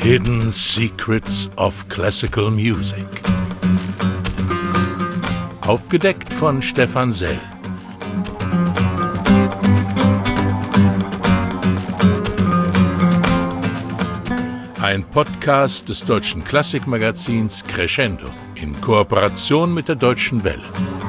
Hidden Secrets of Classical Music. Aufgedeckt von Stefan Sell. Ein Podcast des deutschen Klassikmagazins Crescendo in Kooperation mit der Deutschen Welle.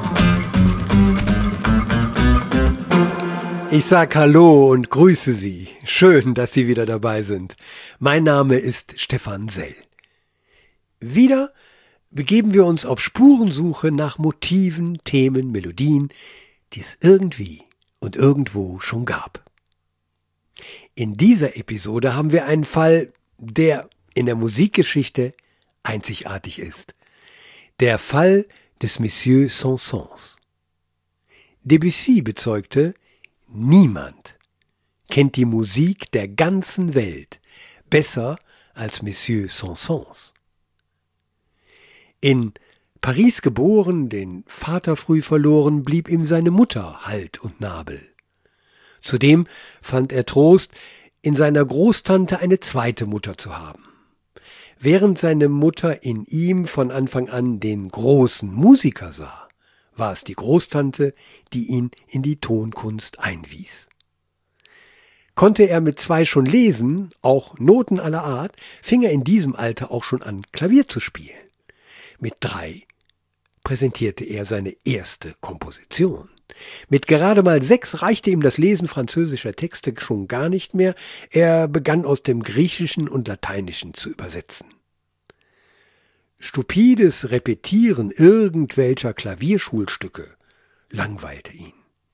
Ich sag Hallo und grüße Sie. Schön, dass Sie wieder dabei sind. Mein Name ist Stefan Sell. Wieder begeben wir uns auf Spurensuche nach Motiven, Themen, Melodien, die es irgendwie und irgendwo schon gab. In dieser Episode haben wir einen Fall, der in der Musikgeschichte einzigartig ist. Der Fall des Monsieur Saint-Saëns. Debussy bezeugte, niemand kennt die Musik der ganzen Welt besser als Monsieur Saint-Saëns. In Paris geboren, den Vater früh verloren, blieb ihm seine Mutter Halt und Nabel. Zudem fand er Trost, in seiner Großtante eine zweite Mutter zu haben. Während seine Mutter in ihm von Anfang an den großen Musiker sah, war es die Großtante, die ihn in die Tonkunst einwies. Konnte er mit 2 schon lesen, auch Noten aller Art, fing er in diesem Alter auch schon an, Klavier zu spielen. Mit 3 präsentierte er seine erste Komposition. Mit gerade mal 6 reichte ihm das Lesen französischer Texte schon gar nicht mehr. Er begann aus dem Griechischen und Lateinischen zu übersetzen. Stupides Repetieren irgendwelcher Klavierschulstücke langweilte ihn.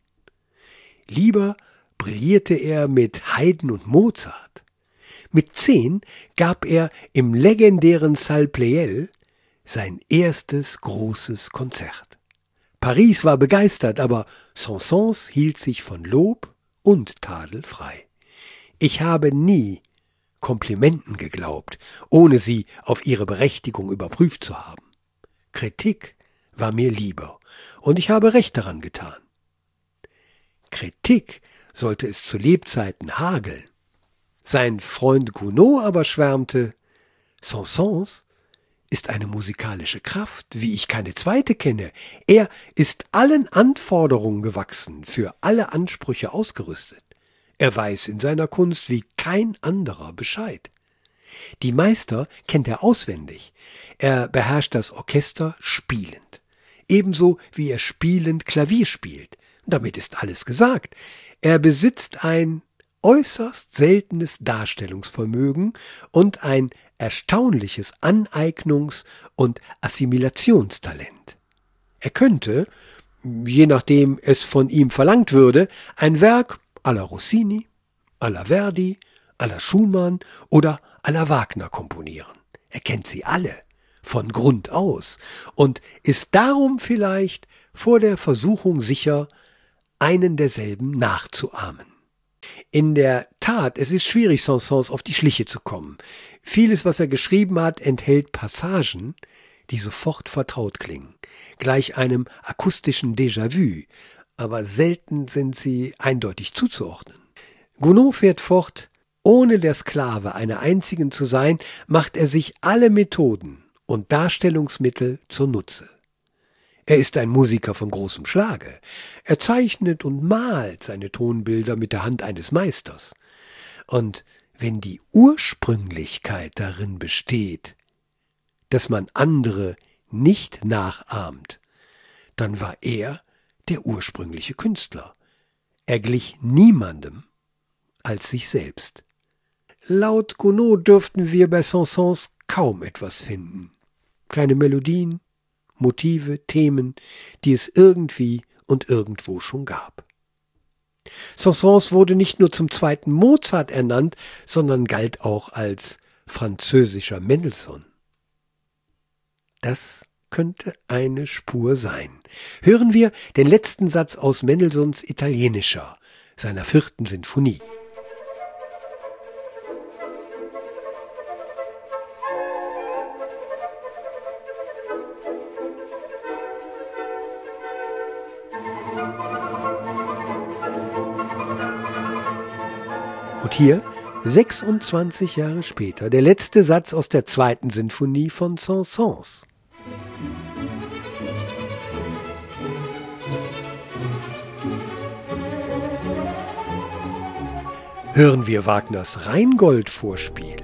Lieber brillierte er mit Haydn und Mozart. Mit 10 gab er im legendären Salle Pleyel sein erstes großes Konzert. Paris war begeistert, aber Saint-Saëns hielt sich von Lob und Tadel frei. Ich habe nie Komplimenten geglaubt, ohne sie auf ihre Berechtigung überprüft zu haben. Kritik war mir lieber, und ich habe recht daran getan. Kritik sollte es zu Lebzeiten hageln. Sein Freund Gounod aber schwärmte, Saint-Saëns ist eine musikalische Kraft, wie ich keine zweite kenne. Er ist allen Anforderungen gewachsen, für alle Ansprüche ausgerüstet. Er weiß in seiner Kunst wie kein anderer Bescheid. Die Meister kennt er auswendig. Er beherrscht das Orchester spielend. Ebenso wie er spielend Klavier spielt. Damit ist alles gesagt. Er besitzt ein äußerst seltenes Darstellungsvermögen und ein erstaunliches Aneignungs- und Assimilationstalent. Er könnte, je nachdem es von ihm verlangt würde, ein Werk à la Rossini, à la Verdi, à la Schumann oder à la Wagner komponieren. Er kennt sie alle, von Grund aus, und ist darum vielleicht vor der Versuchung sicher, einen derselben nachzuahmen. In der Tat, es ist schwierig, Saint-Saëns auf die Schliche zu kommen. Vieles, was er geschrieben hat, enthält Passagen, die sofort vertraut klingen, gleich einem akustischen Déjà-vu, aber selten sind sie eindeutig zuzuordnen. Gounod fährt fort, ohne der Sklave einer einzigen zu sein, macht er sich alle Methoden und Darstellungsmittel zunutze. Er ist ein Musiker von großem Schlage. Er zeichnet und malt seine Tonbilder mit der Hand eines Meisters. Und wenn die Ursprünglichkeit darin besteht, dass man andere nicht nachahmt, dann war er der ursprüngliche Künstler. Er glich niemandem als sich selbst. Laut Gounod dürften wir bei Saint-Saëns kaum etwas finden. Keine Melodien, Motive, Themen, die es irgendwie und irgendwo schon gab. Saint-Saëns wurde nicht nur zum zweiten Mozart ernannt, sondern galt auch als französischer Mendelssohn. Das könnte eine Spur sein. Hören wir den letzten Satz aus Mendelssohns Italienischer, seiner 4. Sinfonie. Und hier 26 Jahre später der letzte Satz aus der 2. Sinfonie von Saint-Saëns. Hören wir Wagners Rheingold-Vorspiel.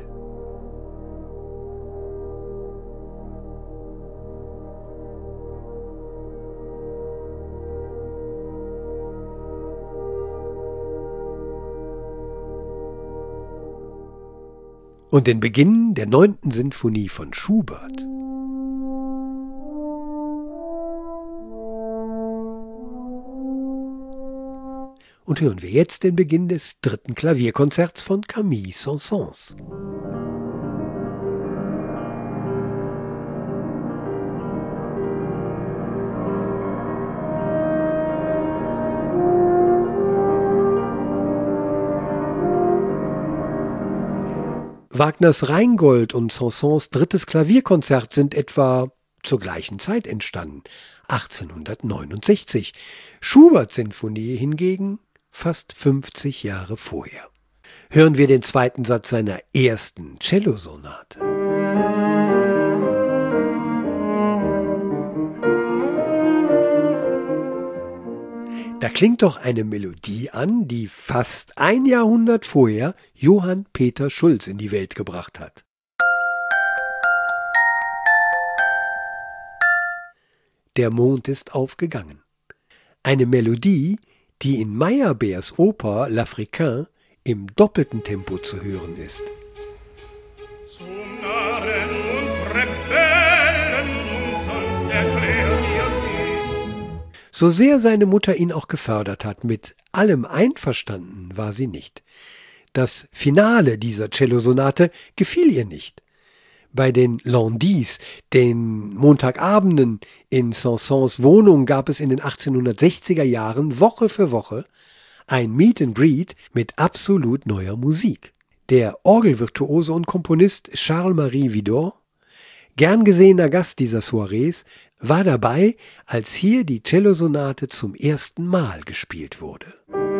Und den Beginn der 9. Sinfonie von Schubert. Und hören wir jetzt den Beginn des 3. Klavierkonzerts von Camille Saint-Saëns. Wagners Rheingold und Saint-Saëns 3. Klavierkonzert sind etwa zur gleichen Zeit entstanden, 1869. Schuberts Sinfonie hingegen fast 50 Jahre vorher. Hören wir den 2. Satz seiner ersten Cellosonate. Da klingt doch eine Melodie an, die fast ein Jahrhundert vorher Johann Peter Schulz in die Welt gebracht hat. Der Mond ist aufgegangen. Eine Melodie, die in Meyerbeers Oper L'Africain im doppelten Tempo zu hören ist. Zum Narren und Rebellen umsonst erklärt ihr mich. So sehr seine Mutter ihn auch gefördert hat, mit allem einverstanden war sie nicht. Das Finale dieser Cellosonate gefiel ihr nicht. Bei den Lundis, den Montagabenden in Saint-Saëns Wohnung, gab es in den 1860er Jahren Woche für Woche ein Meet and Greet mit absolut neuer Musik. Der Orgelvirtuose und Komponist Charles-Marie Widor, gern gesehener Gast dieser Soirees, war dabei, als hier die Cellosonate zum ersten Mal gespielt wurde.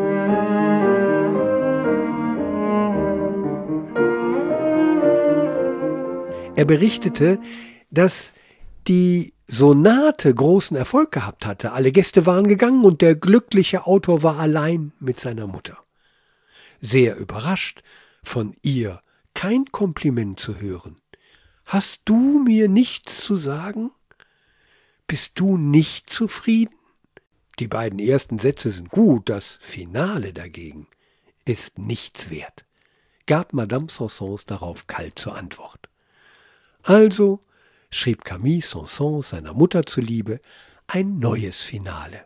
Er berichtete, dass die Sonate großen Erfolg gehabt hatte. Alle Gäste waren gegangen und der glückliche Autor war allein mit seiner Mutter. Sehr überrascht, von ihr kein Kompliment zu hören. »Hast du mir nichts zu sagen? Bist du nicht zufrieden?« Die beiden ersten Sätze sind gut, das Finale dagegen ist nichts wert, gab Madame Saint-Saëns darauf kalt zur Antwort. Also schrieb Camille Saint-Saëns seiner Mutter zuliebe ein neues Finale.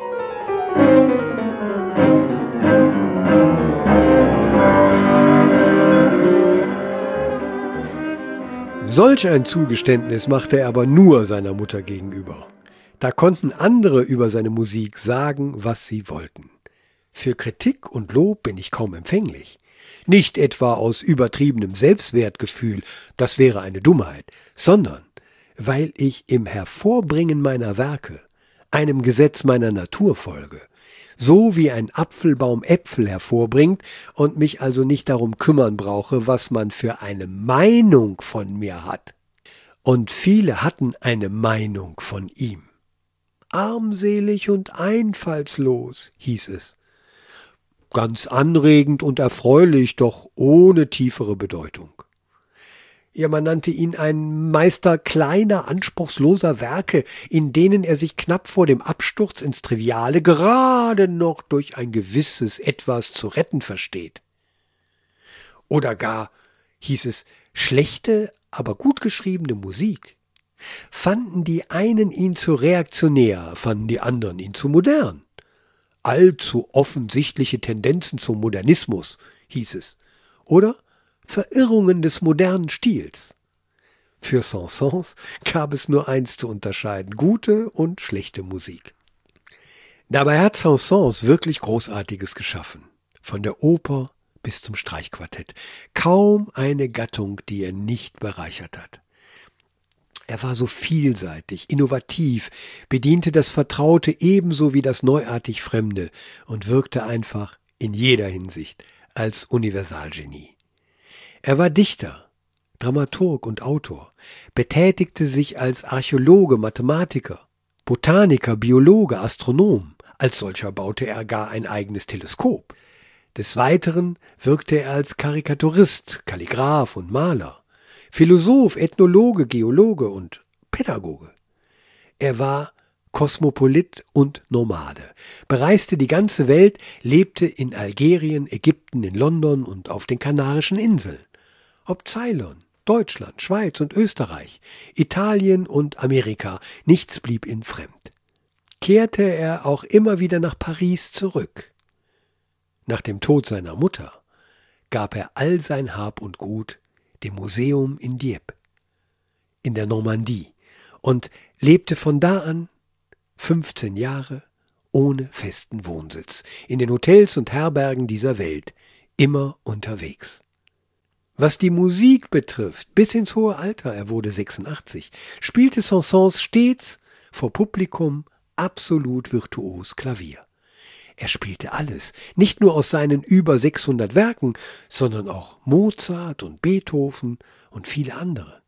Solch ein Zugeständnis machte er aber nur seiner Mutter gegenüber. Da konnten andere über seine Musik sagen, was sie wollten. Für Kritik und Lob bin ich kaum empfänglich. Nicht etwa aus übertriebenem Selbstwertgefühl, das wäre eine Dummheit, sondern weil ich im Hervorbringen meiner Werke einem Gesetz meiner Natur folge, so wie ein Apfelbaum Äpfel hervorbringt und mich also nicht darum kümmern brauche, was man für eine Meinung von mir hat. Und viele hatten eine Meinung von ihm. Armselig und einfallslos, hieß es. Ganz anregend und erfreulich, doch ohne tiefere Bedeutung. Ja, man nannte ihn ein Meister kleiner, anspruchsloser Werke, in denen er sich knapp vor dem Absturz ins Triviale gerade noch durch ein gewisses Etwas zu retten versteht. Oder gar, hieß es, schlechte, aber gut geschriebene Musik. Fanden die einen ihn zu reaktionär, fanden die anderen ihn zu modern. Allzu offensichtliche Tendenzen zum Modernismus, hieß es. Oder Verirrungen des modernen Stils. Für Saint-Saëns gab es nur eins zu unterscheiden, gute und schlechte Musik. Dabei hat Saint-Saëns wirklich Großartiges geschaffen. Von der Oper bis zum Streichquartett. Kaum eine Gattung, die er nicht bereichert hat. Er war so vielseitig, innovativ, bediente das Vertraute ebenso wie das neuartig Fremde und wirkte einfach in jeder Hinsicht als Universalgenie. Er war Dichter, Dramaturg und Autor, betätigte sich als Archäologe, Mathematiker, Botaniker, Biologe, Astronom. Als solcher baute er gar ein eigenes Teleskop. Des Weiteren wirkte er als Karikaturist, Kalligraph und Maler, Philosoph, Ethnologe, Geologe und Pädagoge. Er war Kosmopolit und Nomade, bereiste die ganze Welt, lebte in Algerien, Ägypten, in London und auf den Kanarischen Inseln. Ob Ceylon, Deutschland, Schweiz und Österreich, Italien und Amerika, nichts blieb ihm fremd. Kehrte er auch immer wieder nach Paris zurück. Nach dem Tod seiner Mutter gab er all sein Hab und Gut dem Museum in Dieppe, in der Normandie, und lebte von da an 15 Jahre ohne festen Wohnsitz, in den Hotels und Herbergen dieser Welt, immer unterwegs. Was die Musik betrifft, bis ins hohe Alter, er wurde 86, spielte Saint-Saëns stets vor Publikum absolut virtuos Klavier. Er spielte alles, nicht nur aus seinen über 600 Werken, sondern auch Mozart und Beethoven und viele andere.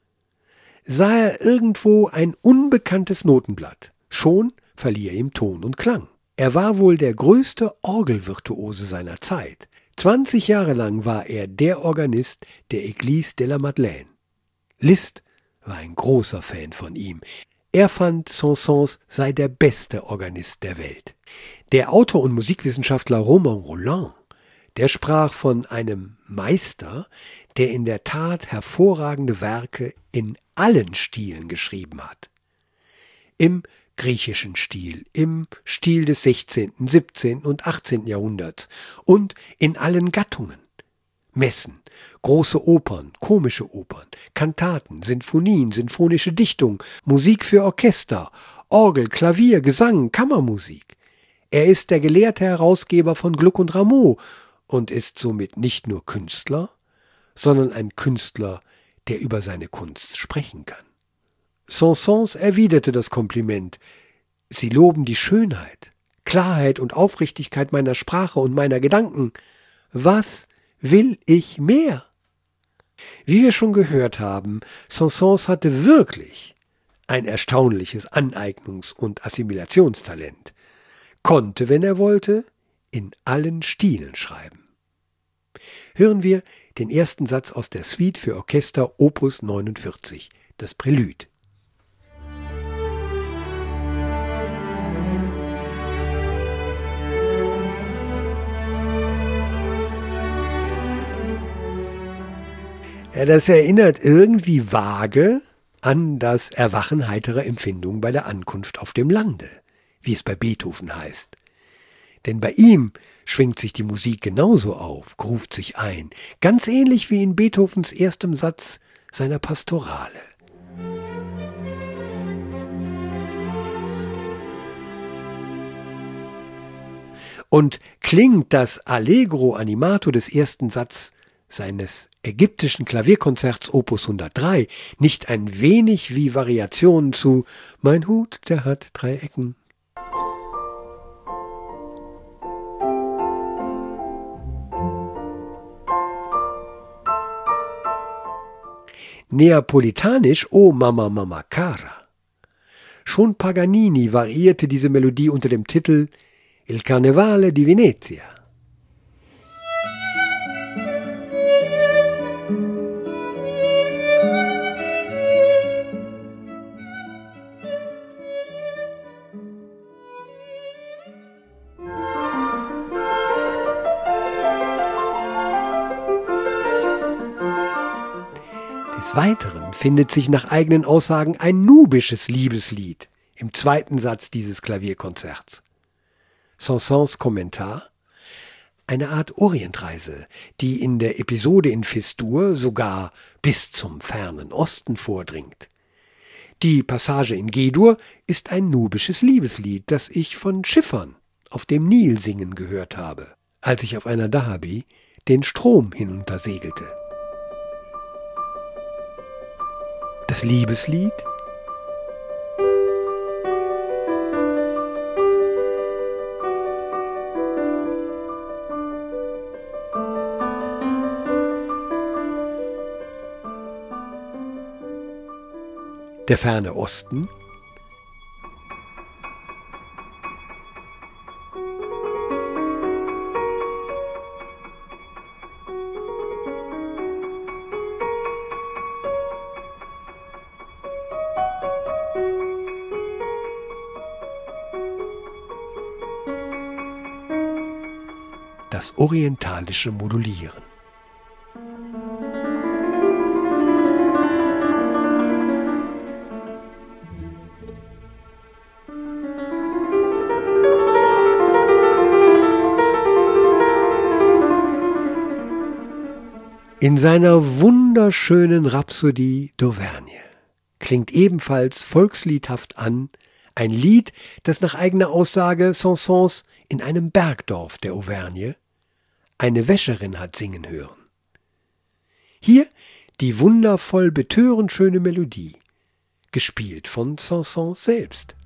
Sah er irgendwo ein unbekanntes Notenblatt, schon verlieh er ihm Ton und Klang. Er war wohl der größte Orgelvirtuose seiner Zeit. 20 Jahre lang war er der Organist der Église de la Madeleine. Liszt war ein großer Fan von ihm. Er fand, Saint-Saëns sei der beste Organist der Welt. Der Autor und Musikwissenschaftler Romain Rolland, der sprach von einem Meister, der in der Tat hervorragende Werke in allen Stilen geschrieben hat. Im griechischen Stil, im Stil des 16., 17. und 18. Jahrhunderts und in allen Gattungen. Messen, große Opern, komische Opern, Kantaten, Sinfonien, sinfonische Dichtung, Musik für Orchester, Orgel, Klavier, Gesang, Kammermusik. Er ist der gelehrte Herausgeber von Gluck und Rameau und ist somit nicht nur Künstler, sondern ein Künstler, der über seine Kunst sprechen kann. Saint-Saëns erwiderte das Kompliment: Sie loben die Schönheit, Klarheit und Aufrichtigkeit meiner Sprache und meiner Gedanken. Was will ich mehr? Wie wir schon gehört haben, Saint-Saëns hatte wirklich ein erstaunliches Aneignungs- und Assimilationstalent, konnte, wenn er wollte, in allen Stilen schreiben. Hören wir den ersten Satz aus der Suite für Orchester Opus 49, das Prälude. Ja, das erinnert irgendwie vage an das Erwachen heiterer Empfindungen bei der Ankunft auf dem Lande, wie es bei Beethoven heißt. Denn bei ihm schwingt sich die Musik genauso auf, gruft sich ein, ganz ähnlich wie in Beethovens erstem Satz seiner Pastorale. Und klingt das Allegro animato des ersten Satzes seines ägyptischen Klavierkonzerts Opus 103 nicht ein wenig wie Variationen zu »Mein Hut, der hat 3 Ecken«? Neapolitanisch O Mama Mama Cara. Schon Paganini variierte diese Melodie unter dem Titel Il Carnevale di Venezia. Des Weiteren findet sich nach eigenen Aussagen ein nubisches Liebeslied im zweiten Satz dieses Klavierkonzerts. Saint-Saëns Kommentar: Eine Art Orientreise, die in der Episode in Fis-Dur sogar bis zum fernen Osten vordringt. Die Passage in G-Dur ist ein nubisches Liebeslied, das ich von Schiffern auf dem Nil singen gehört habe, als ich auf einer Dahabi den Strom hinuntersegelte. Das Liebeslied Der ferne Osten, das orientalische Modulieren. In seiner wunderschönen Rhapsodie d'Auvergne klingt ebenfalls volksliedhaft an, ein Lied, das nach eigener Aussage Saint-Saëns in einem Bergdorf der Auvergne eine Wäscherin hat singen hören. Hier die wundervoll betörend schöne Melodie, gespielt von Saint-Saëns selbst.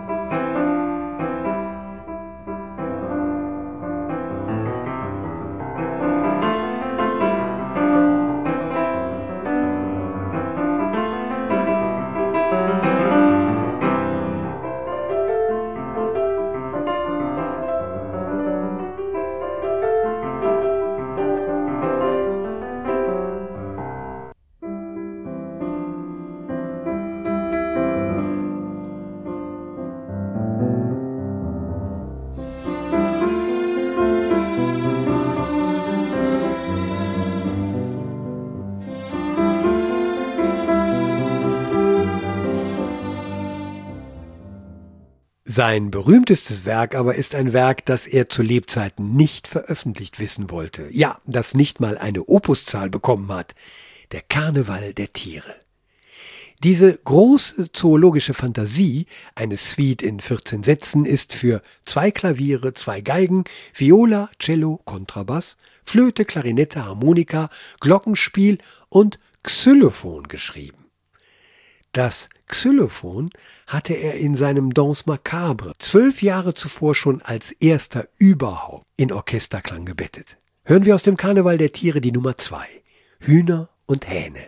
Sein berühmtestes Werk aber ist ein Werk, das er zu Lebzeiten nicht veröffentlicht wissen wollte. Ja, das nicht mal eine Opuszahl bekommen hat. Der Karneval der Tiere. Diese große zoologische Fantasie, eine Suite in 14 Sätzen, ist für 2 Klaviere, 2 Geigen, Viola, Cello, Kontrabass, Flöte, Klarinette, Harmonika, Glockenspiel und Xylophon geschrieben. Das Xylophon hatte er in seinem Danse Macabre 12 Jahre zuvor schon als erster überhaupt in Orchesterklang gebettet. Hören wir aus dem Karneval der Tiere die Nummer 2, Hühner und Hähne.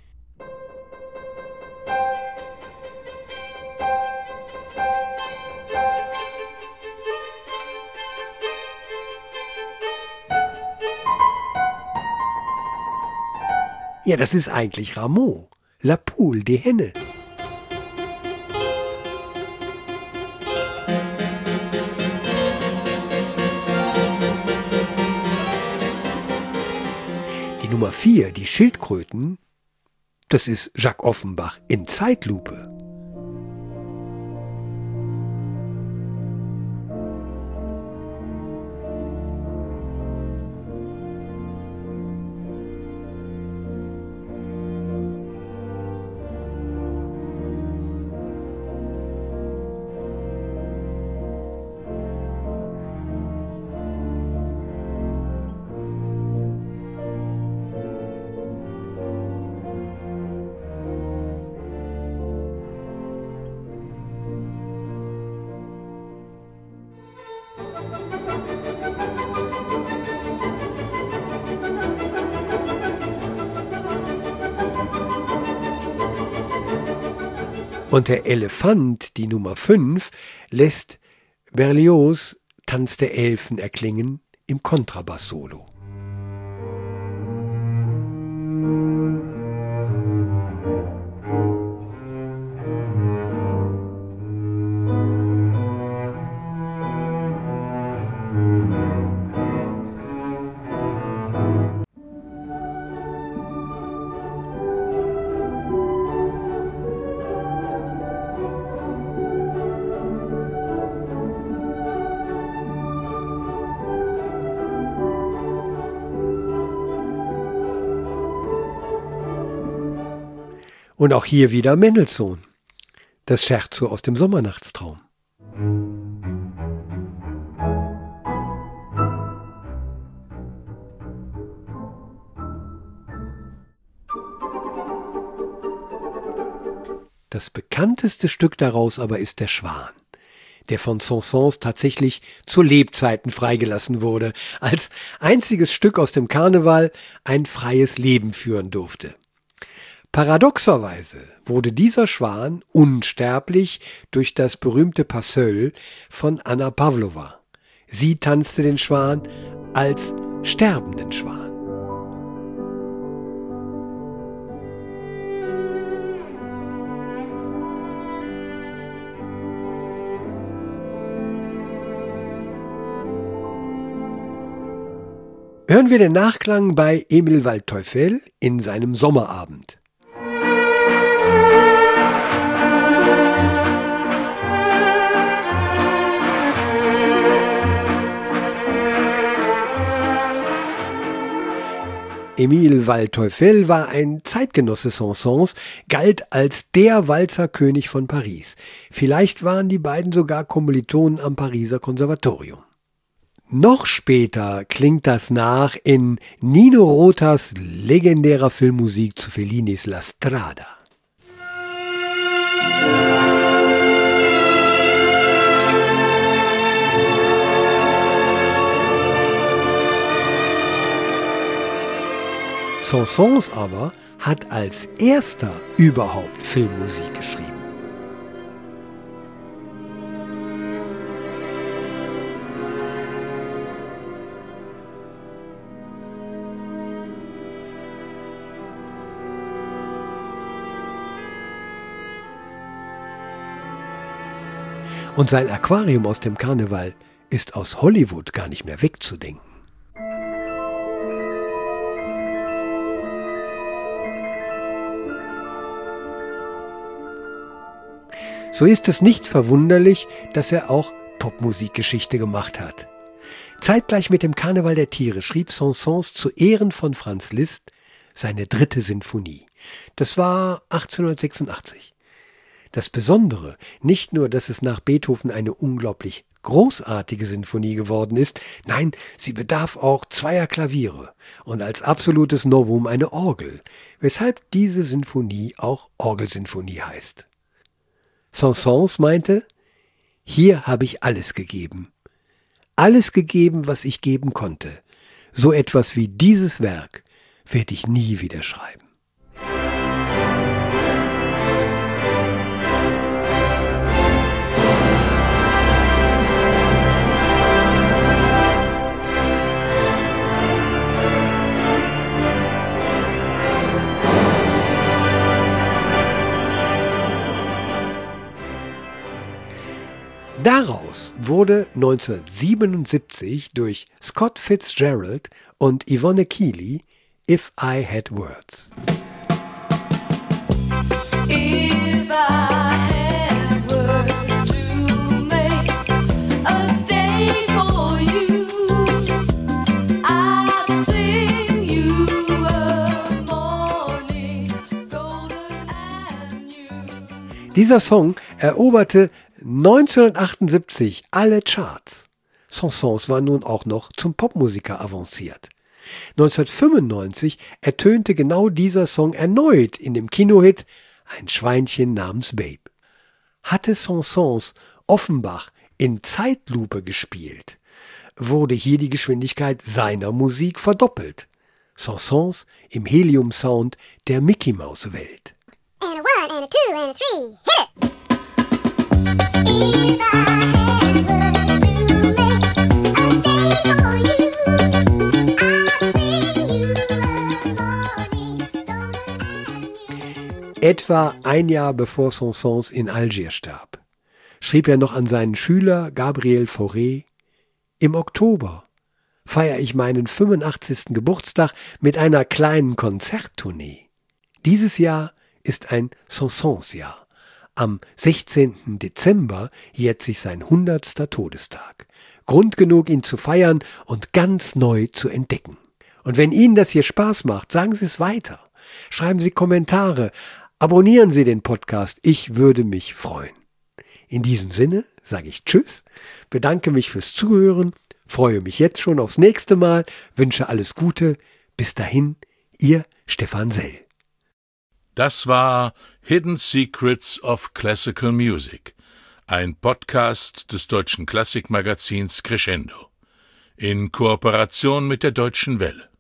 Ja, das ist eigentlich Rameau, La Poule, die Henne. Die Nummer 4, die Schildkröten, das ist Jacques Offenbach in Zeitlupe. Und der Elefant, die Nummer 5, lässt Berlioz' Tanz der Elfen erklingen im Kontrabass-Solo. Und auch hier wieder Mendelssohn, das Scherzo aus dem Sommernachtstraum. Das bekannteste Stück daraus aber ist der Schwan, der von Saint-Saëns tatsächlich zu Lebzeiten freigelassen wurde, als einziges Stück aus dem Karneval ein freies Leben führen durfte. Paradoxerweise wurde dieser Schwan unsterblich durch das berühmte Pas seul von Anna Pawlowa. Sie tanzte den Schwan als sterbenden Schwan. Hören wir den Nachklang bei Emil Waldteufel in seinem Sommerabend. Emil Waldteufel war ein Zeitgenosse Saint-Saëns, galt als der Walzerkönig von Paris. Vielleicht waren die beiden sogar Kommilitonen am Pariser Konservatorium. Noch später klingt das nach in Nino Rotas legendärer Filmmusik zu Fellinis La Strada. Saint-Saëns aber hat als erster überhaupt Filmmusik geschrieben. Und sein Aquarium aus dem Karneval ist aus Hollywood gar nicht mehr wegzudenken. So ist es nicht verwunderlich, dass er auch Popmusikgeschichte gemacht hat. Zeitgleich mit dem Karneval der Tiere schrieb Saint-Saëns zu Ehren von Franz Liszt seine 3. Sinfonie. Das war 1886. Das Besondere, nicht nur, dass es nach Beethoven eine unglaublich großartige Sinfonie geworden ist, nein, sie bedarf auch 2 Klaviere und als absolutes Novum eine Orgel, weshalb diese Sinfonie auch Orgelsinfonie heißt. Saint-Saëns meinte, hier habe ich alles gegeben, was ich geben konnte. So etwas wie dieses Werk werde ich nie wieder schreiben. Daraus wurde 1977 durch Scott Fitzgerald und Yvonne Keely If I Had Words. If I had words to make a day for you, I'd sing you a morning golden and new. Dieser Song eroberte 1978 alle Charts. Saint-Saëns war nun auch noch zum Popmusiker avanciert. 1995 ertönte genau dieser Song erneut in dem Kinohit Ein Schweinchen namens Babe. Hatte Saint-Saëns Offenbach in Zeitlupe gespielt, wurde hier die Geschwindigkeit seiner Musik verdoppelt. Saint-Saëns im Helium-Sound der Mickey-Maus-Welt. And a 1 and a 2 and a 3, hit it! If I had words to make a day for you, I'd sing you a morning golden and new. Etwa ein Jahr bevor Saint-Saëns in Algier starb, schrieb er noch an seinen Schüler Gabriel Fauré: Im Oktober feiere ich meinen 85. Geburtstag mit einer kleinen Konzerttournee. Dieses Jahr ist ein Saint-Saëns-Jahr. Am 16. Dezember jährt sich sein 100. Todestag. Grund genug, ihn zu feiern und ganz neu zu entdecken. Und wenn Ihnen das hier Spaß macht, sagen Sie es weiter. Schreiben Sie Kommentare, abonnieren Sie den Podcast, ich würde mich freuen. In diesem Sinne sage ich Tschüss, bedanke mich fürs Zuhören, freue mich jetzt schon aufs nächste Mal, wünsche alles Gute. Bis dahin, Ihr Stefan Sell. Das war Hidden Secrets of Classical Music, ein Podcast des deutschen Klassikmagazins Crescendo, in Kooperation mit der Deutschen Welle.